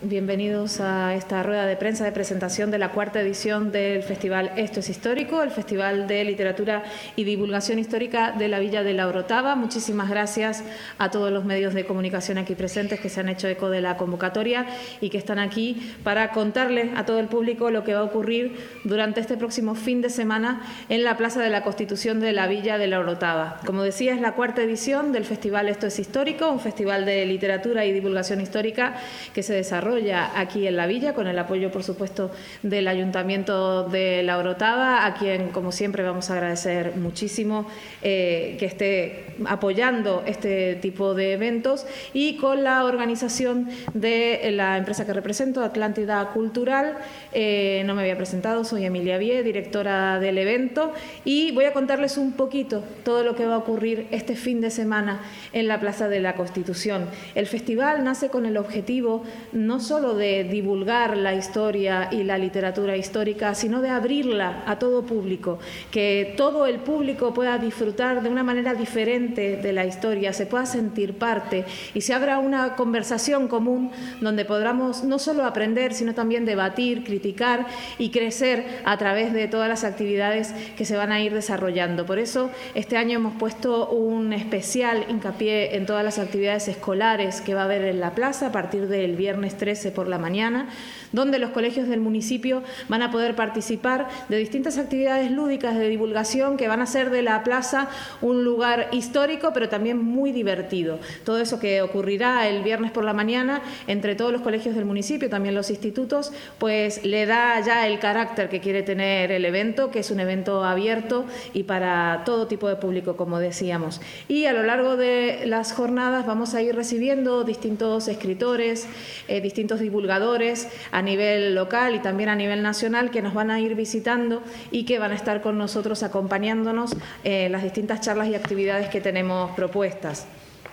Bienvenidos a esta rueda de prensa de presentación de la cuarta edición del Festival Esto es Histórico, el Festival de Literatura y Divulgación Histórica de la Villa de la Orotava. Muchísimas gracias a todos los medios de comunicación aquí presentes que se han hecho eco de la convocatoria y que están aquí para contarle a todo el público lo que va a ocurrir durante este próximo fin de semana en la Plaza de la Constitución de la Villa de la Orotava. Como decía, es la cuarta edición del Festival Esto es Histórico, un festival de literatura y divulgación histórica que se desarrolla aquí en la villa, con el apoyo, por supuesto, del Ayuntamiento de la Orotava, a quien, como siempre, vamos a agradecer muchísimo que esté apoyando este tipo de eventos, y con la organización de la empresa que represento, Atlántida Cultural. No me había presentado, soy Emilia Vie, directora del evento, y voy a contarles un poquito todo lo que va a ocurrir este fin de semana en la Plaza de la Constitución. El festival nace con el objetivo no solo de divulgar la historia y la literatura histórica, sino de abrirla a todo público, que todo el público pueda disfrutar de una manera diferente de la historia, se pueda sentir parte y se abra una conversación común donde podamos no solo aprender, sino también debatir, criticar y crecer a través de todas las actividades que se van a ir desarrollando. Por eso, este año hemos puesto un especial hincapié en todas las actividades escolares que va a haber en la plaza a partir del viernes 13 por la mañana, donde los colegios del municipio van a poder participar de distintas actividades lúdicas de divulgación que van a hacer de la plaza un lugar histórico, pero también muy divertido. Todo eso que ocurrirá el viernes por la mañana entre todos los colegios del municipio, también los institutos, pues le da ya el carácter que quiere tener el evento, que es un evento abierto y para todo tipo de público, como decíamos. Y a lo largo de las jornadas vamos a ir recibiendo distintos escritores, distintos divulgadores a nivel local y también a nivel nacional, que nos van a ir visitando y que van a estar con nosotros acompañándonos en las distintas charlas y actividades que tenemos propuestas.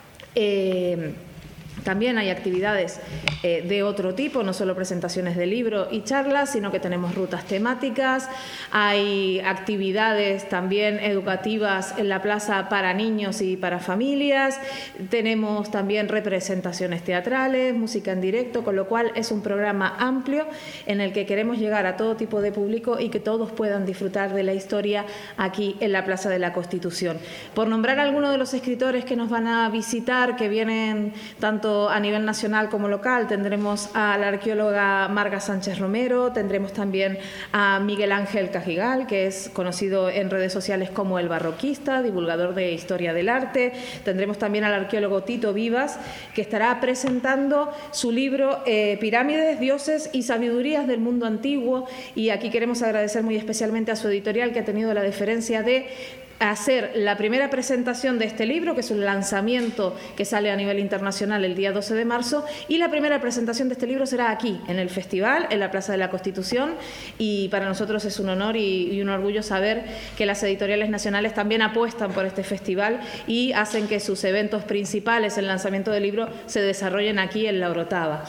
También hay actividades de otro tipo, no solo presentaciones de libros y charlas, sino que tenemos rutas temáticas, hay actividades también educativas en la plaza para niños y para familias, tenemos también representaciones teatrales, música en directo, con lo cual es un programa amplio en el que queremos llegar a todo tipo de público y que todos puedan disfrutar de la historia aquí en la Plaza de la Constitución. Por nombrar algunos de los escritores que nos van a visitar, que vienen tanto a nivel nacional como local, tendremos a la arqueóloga Marga Sánchez Romero, tendremos también a Miguel Ángel Cajigal, que es conocido en redes sociales como el barroquista, divulgador de historia del arte. Tendremos también al arqueólogo Tito Vivas, que estará presentando su libro Pirámides, dioses y sabidurías del mundo antiguo, y aquí queremos agradecer muy especialmente a su editorial, que ha tenido la deferencia de hacer la primera presentación de este libro, que es un lanzamiento que sale a nivel internacional el día 12 de marzo, y la primera presentación de este libro será aquí, en el festival, en la Plaza de la Constitución, y para nosotros es un honor y un orgullo saber que las editoriales nacionales también apuestan por este festival y hacen que sus eventos principales, el lanzamiento del libro, se desarrollen aquí en la Orotava.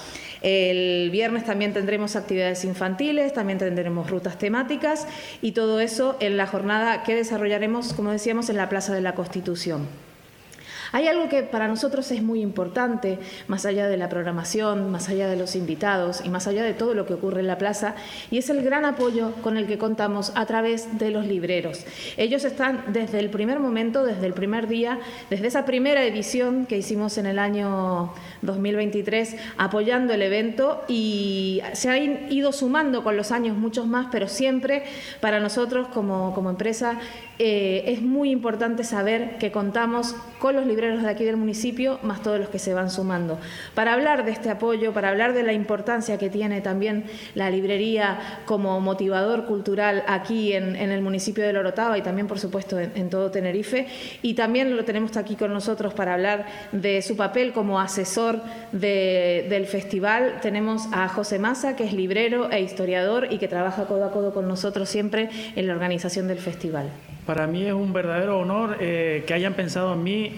El viernes también tendremos actividades infantiles, también tendremos rutas temáticas y todo eso en la jornada que desarrollaremos, como decíamos, en la Plaza de la Constitución. Hay algo que para nosotros es muy importante, más allá de la programación, más allá de los invitados y más allá de todo lo que ocurre en la plaza, y es el gran apoyo con el que contamos a través de los libreros. Ellos están desde el primer momento, desde el primer día, desde esa primera edición que hicimos en el año 2023, apoyando el evento, y se han ido sumando con los años muchos más, pero siempre para nosotros como empresa es muy importante saber que contamos con los libreros de aquí del municipio, más todos los que se van sumando. Para hablar de este apoyo, para hablar de la importancia que tiene también la librería como motivador cultural aquí en el municipio de la Orotava y también, por supuesto, en todo Tenerife, y también lo tenemos aquí con nosotros para hablar de su papel como asesor del festival. Tenemos a José Massa, que es librero e historiador y que trabaja codo a codo con nosotros siempre en la organización del festival. Para mí es un verdadero honor que hayan pensado en mí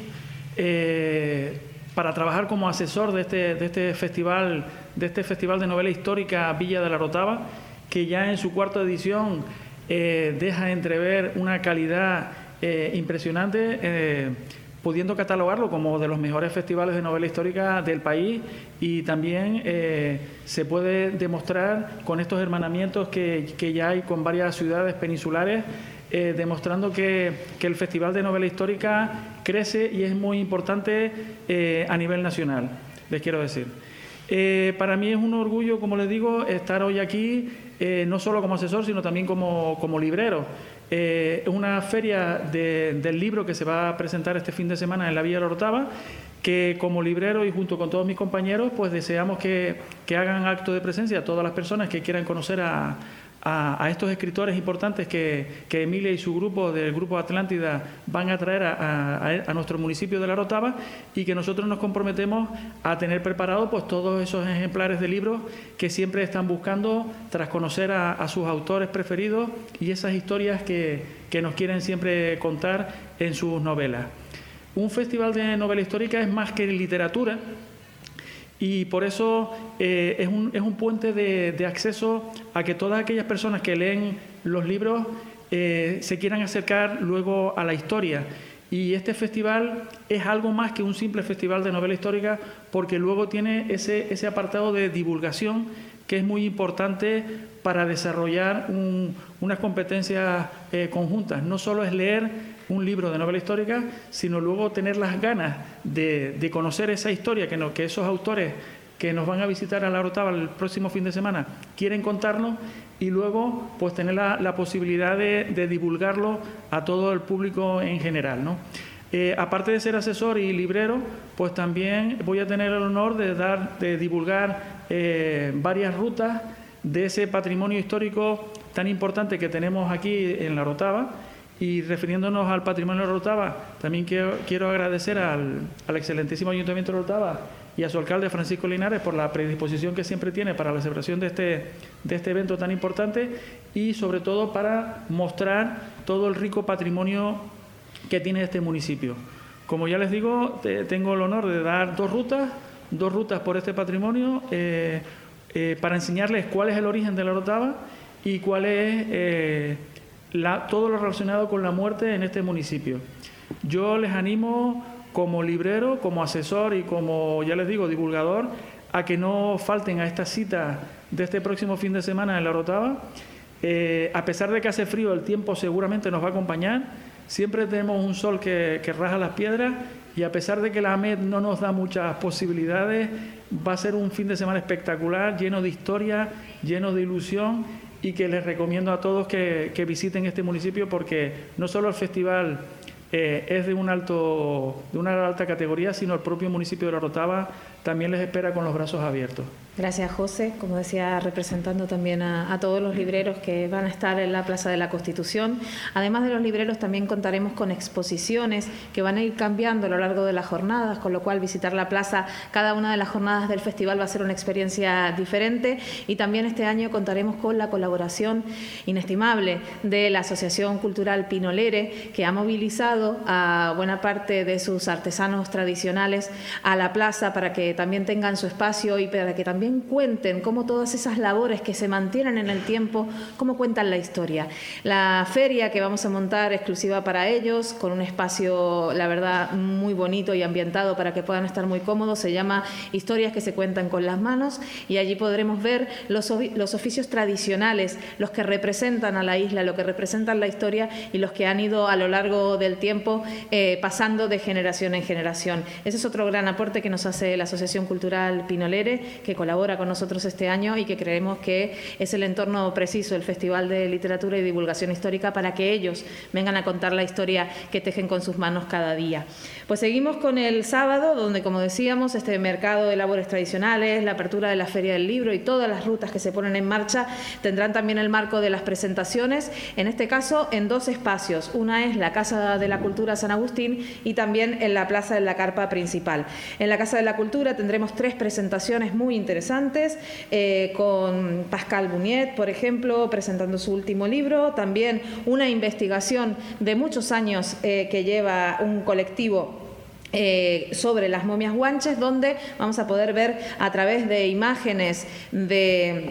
para trabajar como asesor de este festival de novela histórica Villa de la Orotava, que ya en su cuarta edición deja entrever una calidad impresionante pudiendo catalogarlo como de los mejores festivales de novela histórica del país, y también se puede demostrar con estos hermanamientos que ya hay con varias ciudades peninsulares, demostrando que el Festival de Novela Histórica crece y es muy importante a nivel nacional, les quiero decir. Para mí es un orgullo, como les digo, estar hoy aquí, no solo como asesor, sino también como librero. Es una feria del libro que se va a presentar este fin de semana en la Villa de la Orotava, que como librero y junto con todos mis compañeros, pues deseamos que hagan acto de presencia a todas las personas que quieran conocer a estos escritores importantes que Emilia y su grupo del Grupo Atlántida van a traer a nuestro municipio de La Orotava, y que nosotros nos comprometemos a tener preparados pues todos esos ejemplares de libros que siempre están buscando tras conocer a sus autores preferidos y esas historias que nos quieren siempre contar en sus novelas. Un festival de novela histórica es más que literatura, y por eso es un puente de acceso a que todas aquellas personas que leen los libros se quieran acercar luego a la historia. Y este festival es algo más que un simple festival de novela histórica, porque luego tiene ese apartado de divulgación que es muy importante para desarrollar unas competencias conjuntas. No solo es leer un libro de novela histórica, sino luego tener las ganas de conocer esa historia que esos autores que nos van a visitar a La Orotava el próximo fin de semana quieren contarnos, y luego pues tener la posibilidad de divulgarlo a todo el público en general, ¿no? Aparte de ser asesor y librero, pues también voy a tener el honor de divulgar varias rutas de ese patrimonio histórico tan importante que tenemos aquí en La Orotava. Y refiriéndonos al patrimonio de La Orotava, también quiero agradecer al excelentísimo Ayuntamiento de La Orotava y a su alcalde Francisco Linares por la predisposición que siempre tiene para la celebración de este evento tan importante, y sobre todo para mostrar todo el rico patrimonio que tiene este municipio. Como ya les digo, tengo el honor de dar dos rutas por este patrimonio para enseñarles cuál es el origen de La Orotava y cuál es todo lo relacionado con la muerte en este municipio. Yo les animo como librero, como asesor y como, ya les digo, divulgador, a que no falten a esta cita de este próximo fin de semana en La Orotava. A pesar de que hace frío, el tiempo seguramente nos va a acompañar. Siempre tenemos un sol que raja las piedras, y a pesar de que la AMED no nos da muchas posibilidades, va a ser un fin de semana espectacular, lleno de historia, lleno de ilusión, y que les recomiendo a todos que visiten este municipio, porque no solo el festival es de una alta categoría, sino el propio municipio de La Orotava también les espera con los brazos abiertos. Gracias, José. Como decía, representando también a todos los libreros que van a estar en la Plaza de la Constitución. Además de los libreros, también contaremos con exposiciones que van a ir cambiando a lo largo de las jornadas, con lo cual visitar la plaza cada una de las jornadas del festival va a ser una experiencia diferente. Y también este año contaremos con la colaboración inestimable de la Asociación Cultural Pinolere, que ha movilizado a buena parte de sus artesanos tradicionales a la plaza para que también tengan su espacio y para que también cuenten cómo todas esas labores que se mantienen en el tiempo, cómo cuentan la historia. La feria que vamos a montar exclusiva para ellos, con un espacio, la verdad, muy bonito y ambientado para que puedan estar muy cómodos, se llama Historias que se cuentan con las manos, y allí podremos ver los oficios tradicionales, los que representan a la isla, lo que representan la historia y los que han ido a lo largo del tiempo pasando de generación en generación. Ese es otro gran aporte que nos hace la Asociación Cultural Pinolere, que colabora con nosotros este año y que creemos que es el entorno preciso, el Festival de Literatura y Divulgación Histórica, para que ellos vengan a contar la historia que tejen con sus manos cada día. Pues seguimos con el sábado, donde, como decíamos, este mercado de labores tradicionales, la apertura de la Feria del Libro y todas las rutas que se ponen en marcha tendrán también el marco de las presentaciones, en este caso en dos espacios. Una es la Casa de la Cultura San Agustín y también en la Plaza de la Carpa principal. En la Casa de la Cultura tendremos 3 presentaciones muy interesantes, con Pascal Buniet, por ejemplo, presentando su último libro, también una investigación de muchos años que lleva un colectivo sobre las momias guanches, donde vamos a poder ver a través de imágenes de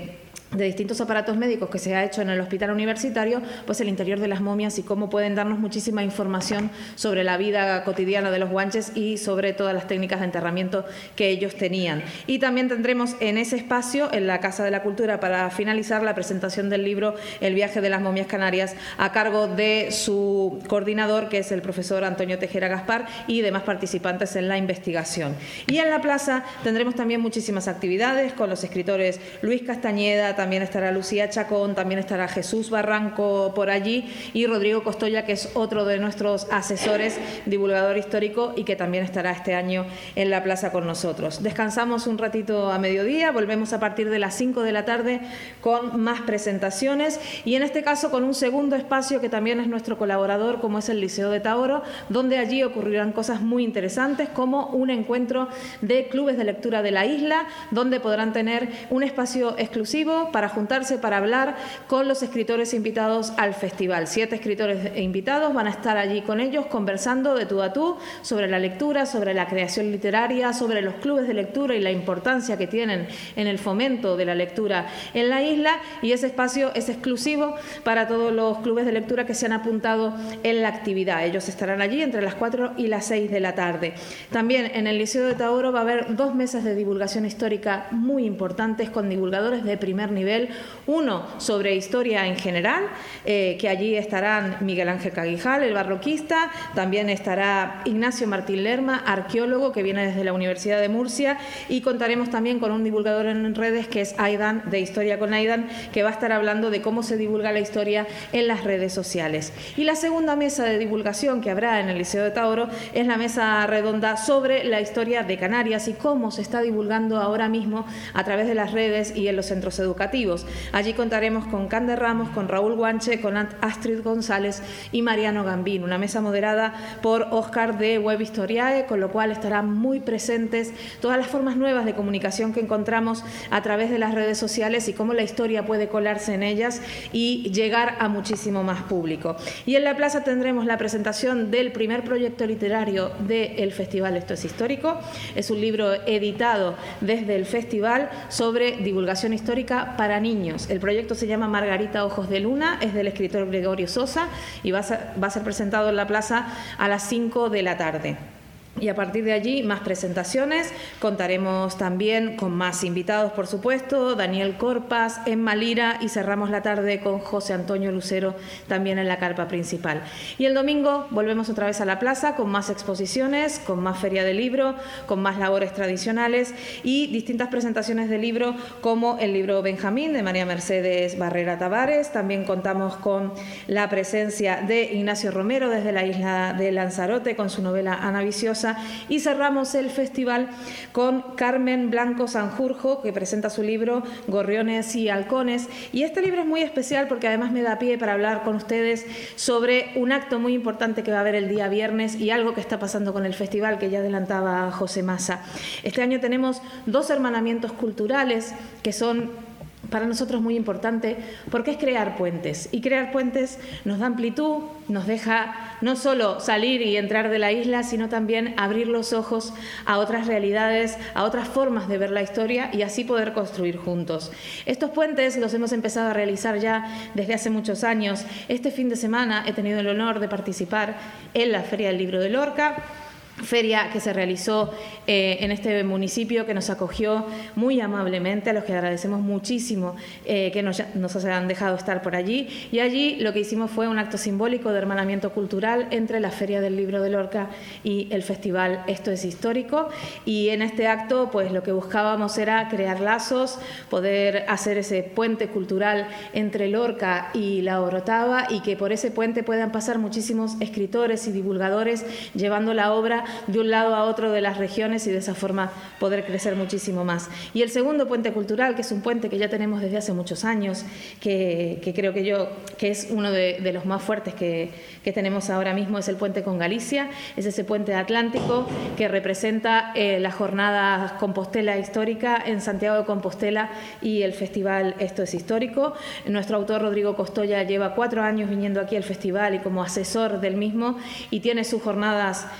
de distintos aparatos médicos que se ha hecho en el hospital universitario, pues el interior de las momias y cómo pueden darnos muchísima información sobre la vida cotidiana de los guanches y sobre todas las técnicas de enterramiento que ellos tenían. Y también tendremos en ese espacio, en la Casa de la Cultura, para finalizar, la presentación del libro El viaje de las momias canarias, a cargo de su coordinador, que es el profesor Antonio Tejera Gaspar, y demás participantes en la investigación. Y en la plaza tendremos también muchísimas actividades con los escritores Luis Castañeda, también estará Lucía Chacón, también estará Jesús Barranco por allí y Rodrigo Costoya, que es otro de nuestros asesores, divulgador histórico, y que también estará este año en la plaza con nosotros. Descansamos un ratito a mediodía, volvemos a partir de las 5 de la tarde con más presentaciones y en este caso con un segundo espacio que también es nuestro colaborador, como es el Liceo de Taoro, donde allí ocurrirán cosas muy interesantes, como un encuentro de clubes de lectura de la isla, donde podrán tener un espacio exclusivo para juntarse, para hablar con los escritores invitados al festival. 7 escritores invitados van a estar allí con ellos conversando de tú a tú sobre la lectura, sobre la creación literaria, sobre los clubes de lectura y la importancia que tienen en el fomento de la lectura en la isla, y ese espacio es exclusivo para todos los clubes de lectura que se han apuntado en la actividad. Ellos estarán allí entre las 4 y las 6 de la tarde. También en el Liceo de Taoro va a haber 2 mesas de divulgación histórica muy importantes con divulgadores de primer nivel. Uno sobre historia en general, que allí estarán Miguel Ángel Caguijal, el barroquista, también estará Ignacio Martín Lerma, arqueólogo, que viene desde la Universidad de Murcia, y contaremos también con un divulgador en redes que es Aidan, de Historia con Aidan, que va a estar hablando de cómo se divulga la historia en las redes sociales. Y la segunda mesa de divulgación que habrá en el Liceo de Taoro es la mesa redonda sobre la historia de Canarias y cómo se está divulgando ahora mismo a través de las redes y en los centros educativos. Allí contaremos con Cande Ramos, con Raúl Guanche, con Astrid González y Mariano Gambín, una mesa moderada por Óscar de Web Historiae, con lo cual estarán muy presentes todas las formas nuevas de comunicación que encontramos a través de las redes sociales y cómo la historia puede colarse en ellas y llegar a muchísimo más público. Y en la plaza tendremos la presentación del primer proyecto literario del Festival Esto es Histórico. Es un libro editado desde el festival sobre divulgación histórica para niños. El proyecto se llama Margarita Ojos de Luna, es del escritor Gregorio Sosa y va a ser presentado en la plaza a las 5 de la tarde. Y a partir de allí, más presentaciones. Contaremos también con más invitados, por supuesto, Daniel Corpas, Emma Lira, y cerramos la tarde con José Antonio Lucero, también en la carpa principal. Y el domingo volvemos otra vez a la plaza con más exposiciones, con más feria de libro, con más labores tradicionales y distintas presentaciones de libro, como el libro Benjamín, de María Mercedes Barrera Tavares. También contamos con la presencia de Ignacio Romero desde la isla de Lanzarote con su novela Ana Viciosa. Y cerramos el festival con Carmen Blanco Sanjurjo, que presenta su libro Gorriones y Halcones. Y este libro es muy especial porque además me da pie para hablar con ustedes sobre un acto muy importante que va a haber el día viernes y algo que está pasando con el festival, que ya adelantaba José Massa. Este año tenemos 2 hermanamientos culturales que son para nosotros muy importante, porque es crear puentes, y crear puentes nos da amplitud, nos deja no solo salir y entrar de la isla, sino también abrir los ojos a otras realidades, a otras formas de ver la historia y así poder construir juntos. Estos puentes los hemos empezado a realizar ya desde hace muchos años. Este fin de semana he tenido el honor de participar en la Feria del Libro de Lorca, feria que se realizó en este municipio, que nos acogió muy amablemente, a los que agradecemos muchísimo que nos hayan dejado estar por allí. Y allí lo que hicimos fue un acto simbólico de hermanamiento cultural entre la Feria del Libro de Lorca y el festival Esto es Histórico. Y en este acto pues lo que buscábamos era crear lazos, poder hacer ese puente cultural entre Lorca y la Orotava, y que por ese puente puedan pasar muchísimos escritores y divulgadores llevando la obra de un lado a otro de las regiones y de esa forma poder crecer muchísimo más. Y el segundo puente cultural, que es un puente que ya tenemos desde hace muchos años, que creo que es uno de los más fuertes que tenemos ahora mismo, es el puente con Galicia. Es ese puente atlántico que representa la jornada Compostela histórica en Santiago de Compostela y el festival Esto es Histórico. Nuestro autor Rodrigo Costoya lleva 4 años viniendo aquí al festival y como asesor del mismo, y tiene sus jornadas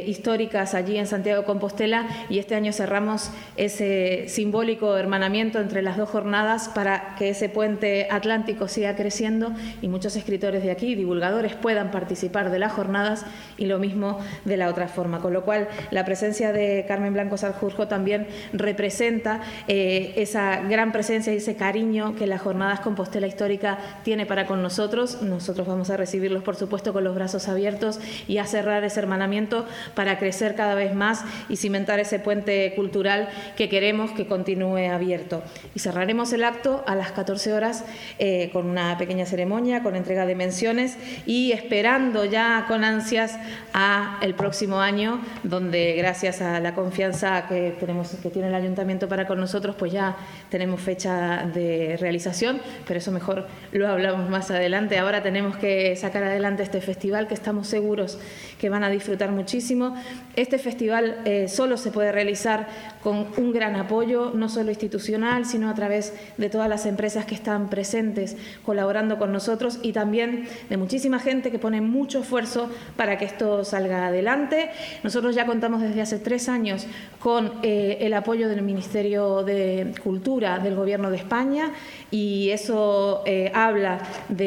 históricas allí en Santiago de Compostela, y este año cerramos ese simbólico hermanamiento entre las dos jornadas para que ese puente atlántico siga creciendo y muchos escritores de aquí, divulgadores, puedan participar de las jornadas y lo mismo de la otra forma. Con lo cual, la presencia de Carmen Blanco Sanjurjo también representa esa gran presencia y ese cariño que las jornadas Compostela Histórica tiene para con nosotros. Nosotros vamos a recibirlos, por supuesto, con los brazos abiertos y a cerrar ese hermanamiento para crecer cada vez más y cimentar ese puente cultural que queremos que continúe abierto. Y cerraremos el acto a las 14 horas con una pequeña ceremonia, con entrega de menciones y esperando ya con ansias a el próximo año, donde gracias a la confianza que tiene el Ayuntamiento para con nosotros, pues ya tenemos fecha de realización, pero eso mejor lo hablamos más adelante. Ahora tenemos que sacar adelante este festival que estamos seguros que van a disfrutar muchísimo. Este festival solo se puede realizar con un gran apoyo, no solo institucional, sino a través de todas las empresas que están presentes colaborando con nosotros y también de muchísima gente que pone mucho esfuerzo para que esto salga adelante. Nosotros ya contamos desde hace 3 años con el apoyo del Ministerio de Cultura del Gobierno de España y eso habla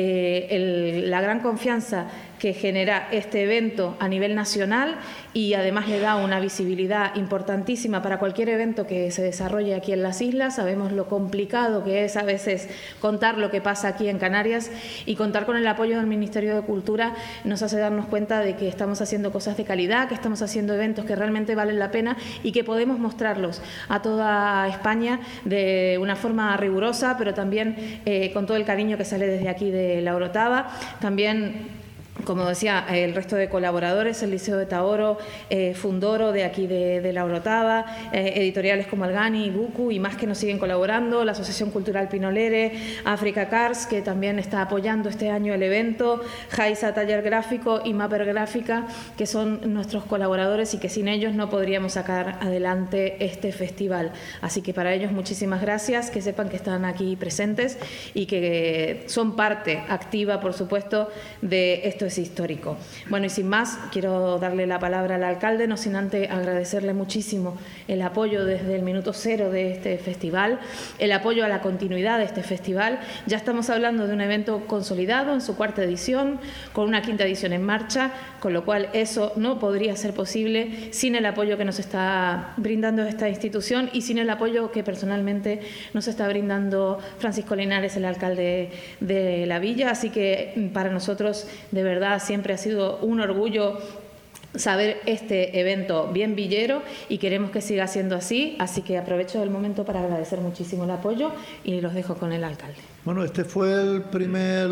de la gran confianza que genera este evento a nivel nacional y además le da una visibilidad importantísima para cualquier evento que se desarrolle aquí en las islas. Sabemos lo complicado que es a veces contar lo que pasa aquí en Canarias y contar con el apoyo del Ministerio de Cultura nos hace darnos cuenta de que estamos haciendo cosas de calidad, que estamos haciendo eventos que realmente valen la pena y que podemos mostrarlos a toda España de una forma rigurosa, pero también con todo el cariño que sale desde aquí de La Orotava. También, como decía, el resto de colaboradores, el Liceo de Tahoro, Fundoro de aquí de La Orotava, editoriales como Algani, Buku y más que nos siguen colaborando, la Asociación Cultural Pinolere, Africa Cars, que también está apoyando este año el evento, Jaiza Taller Gráfico y Mapper Gráfica, que son nuestros colaboradores y que sin ellos no podríamos sacar adelante este festival. Así que para ellos muchísimas gracias, que sepan que están aquí presentes y que son parte activa, por supuesto, de esto es histórico. Bueno, y sin más, quiero darle la palabra al alcalde, no sin antes agradecerle muchísimo el apoyo desde el minuto cero de este festival, el apoyo a la continuidad de este festival. Ya estamos hablando de un evento consolidado en su 4ª edición, con una 5ª edición en marcha, con lo cual eso no podría ser posible sin el apoyo que nos está brindando esta institución y sin el apoyo que personalmente nos está brindando Francisco Linares, el alcalde de la villa. Así que para nosotros, de verdad, siempre ha sido un orgullo saber este evento bien villero y queremos que siga siendo así, así que aprovecho el momento para agradecer muchísimo el apoyo y los dejo con el alcalde. Bueno, este fue el primer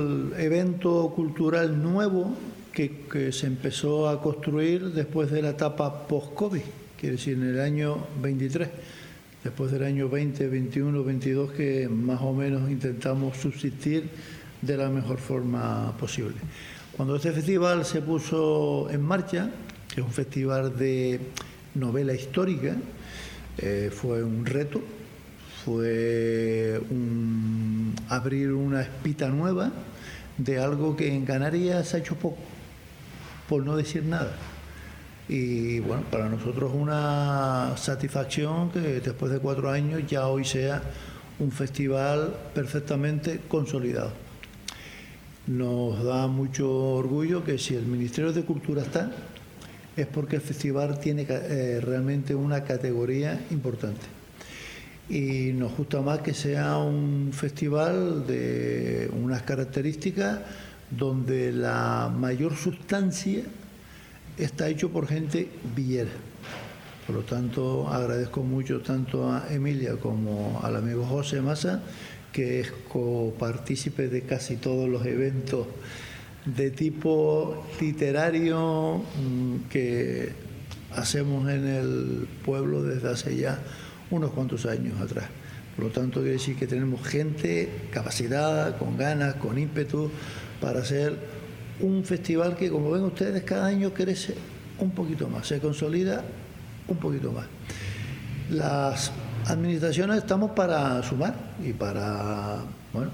evento cultural nuevo que se empezó a construir después de la etapa post-COVID, quiere decir en el año 23, después del año 20, 21, 22, que más o menos intentamos subsistir de la mejor forma posible. Cuando este festival se puso en marcha, que es un festival de novela histórica, fue un reto, fue abrir una espita nueva de algo que en Canarias se ha hecho poco, por no decir nada. Y bueno, para nosotros una satisfacción que después de 4 años ya hoy sea un festival perfectamente consolidado. Nos da mucho orgullo que si el Ministerio de Cultura está, es porque el festival tiene realmente una categoría importante. Y nos gusta más que sea un festival de unas características donde la mayor sustancia está hecho por gente villera. Por lo tanto, agradezco mucho tanto a Emilia como al amigo José Massa, que es copartícipe de casi todos los eventos de tipo literario que hacemos en el pueblo desde hace ya unos cuantos años atrás. Por lo tanto, quiere decir que tenemos gente capacitada, con ganas, con ímpetu, para hacer un festival que, como ven ustedes, cada año crece un poquito más, se consolida un poquito más. Las administraciones estamos para sumar y para, bueno,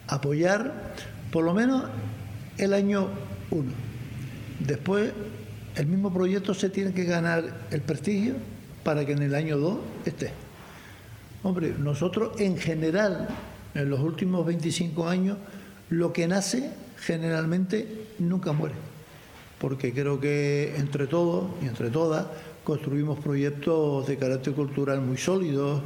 apoyar por lo menos el año 1. Después el mismo proyecto se tiene que ganar el prestigio para que en el año 2 esté. Hombre, nosotros en general, en los últimos 25 años, lo que nace generalmente nunca muere, porque creo que entre todos y entre todas construimos proyectos de carácter cultural muy sólidos,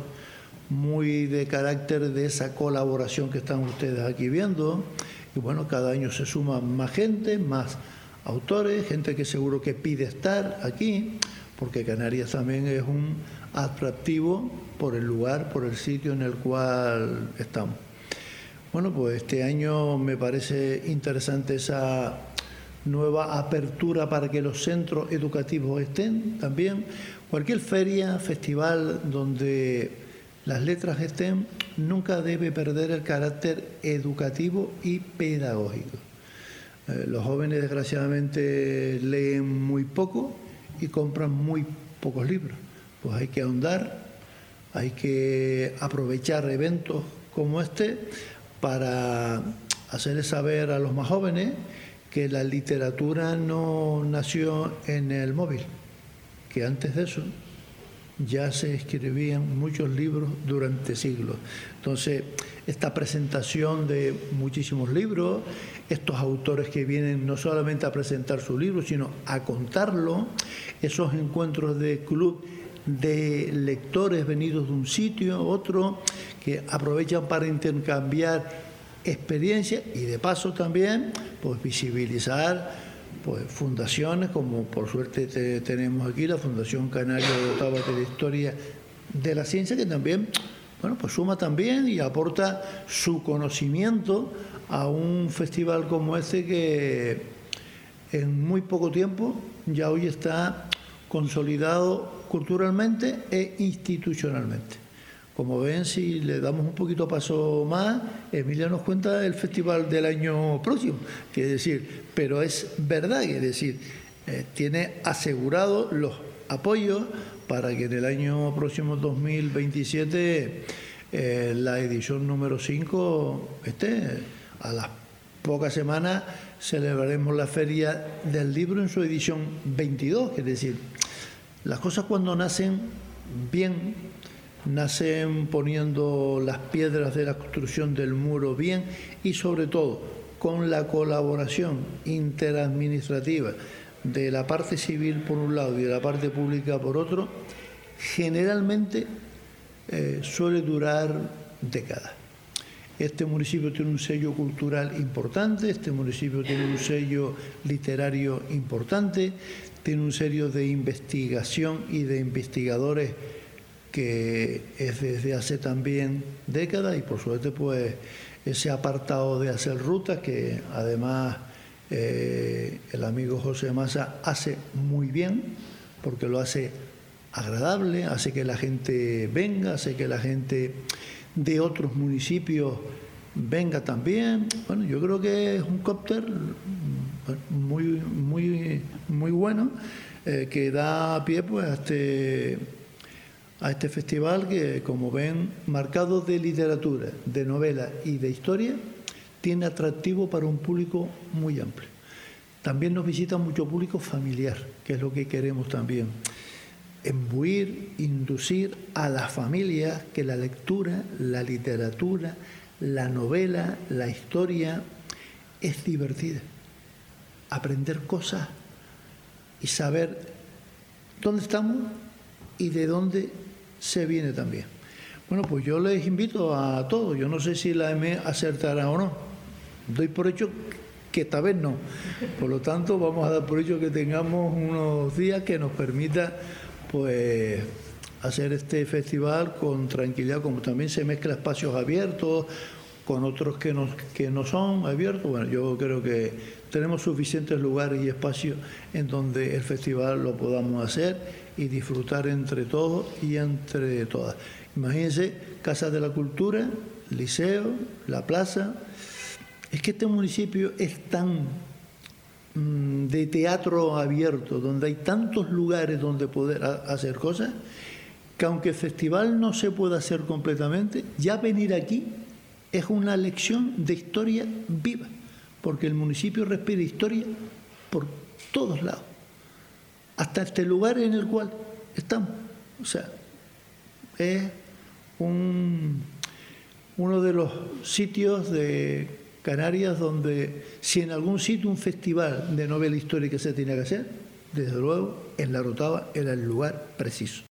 muy de carácter de esa colaboración que están ustedes aquí viendo, y bueno, cada año se suma más gente, más autores, gente que seguro que pide estar aquí, porque Canarias también es un atractivo por el lugar, por el sitio en el cual estamos. Bueno, pues este año me parece interesante esa nueva apertura para que los centros educativos estén también. Cualquier feria, festival donde las letras estén, nunca debe perder el carácter educativo y pedagógico. Los jóvenes, desgraciadamente, leen muy poco y compran muy pocos libros. Pues hay que ahondar, hay que aprovechar eventos como este para hacerles saber a los más jóvenes que la literatura no nació en el móvil, que antes de eso ya se escribían muchos libros durante siglos. Entonces, esta presentación de muchísimos libros, estos autores que vienen no solamente a presentar sus libros, sino a contarlo, esos encuentros de club de lectores venidos de un sitio a otro, que aprovechan para intercambiar experiencias y de paso también pues visibilizar pues fundaciones como por suerte tenemos aquí la Fundación Canaria Dotada de la Historia de la Ciencia, que también bueno pues suma también y aporta su conocimiento a un festival como este que en muy poco tiempo ya hoy está consolidado culturalmente e institucionalmente. Como ven, si le damos un poquito paso más, Emilia nos cuenta el festival del año próximo, quiere decir, pero es verdad, quiere decir, tiene asegurados los apoyos para que en el año próximo 2027 la edición número 5 esté. A las pocas semanas celebraremos la Feria del Libro en su edición 22, es decir, las cosas cuando nacen bien, nacen poniendo las piedras de la construcción del muro bien y sobre todo con la colaboración interadministrativa de la parte civil por un lado y de la parte pública por otro, generalmente suele durar décadas. Este municipio tiene un sello cultural importante, este municipio tiene un sello literario importante, tiene un sello de investigación y de investigadores que es desde hace también décadas y por suerte pues ese apartado de hacer rutas que además el amigo José Massa hace muy bien porque lo hace agradable, hace que la gente venga, hace que la gente de otros municipios venga también. Bueno, yo creo que es un cóctel muy bueno que da pie pues a este festival que, como ven, marcado de literatura, de novela y de historia, tiene atractivo para un público muy amplio. También nos visita mucho público familiar, que es lo que queremos también. Imbuir, inducir a las familias que la lectura, la literatura, la novela, la historia es divertida. Aprender cosas y saber dónde estamos y de dónde se viene también. Bueno, pues yo les invito a todos, yo no sé si la EME acertará o no, doy por hecho que esta vez no, por lo tanto vamos a dar por hecho que tengamos unos días que nos permita pues hacer este festival con tranquilidad, como también se mezcla espacios abiertos con otros que no son abiertos. Bueno, yo creo que tenemos suficientes lugares y espacios en donde el festival lo podamos hacer y disfrutar entre todos y entre todas. Imagínense, Casa de la Cultura, Liceo, La Plaza. Es que este municipio es tan de teatro abierto, donde hay tantos lugares donde poder hacer cosas, que aunque el festival no se pueda hacer completamente, ya venir aquí es una lección de historia viva, porque el municipio respira historia por todos lados. hasta este lugar en el cual estamos. O sea, es uno de los sitios de Canarias donde, si en algún sitio un festival de novela histórica se tiene que hacer, desde luego en La Orotava era el lugar preciso.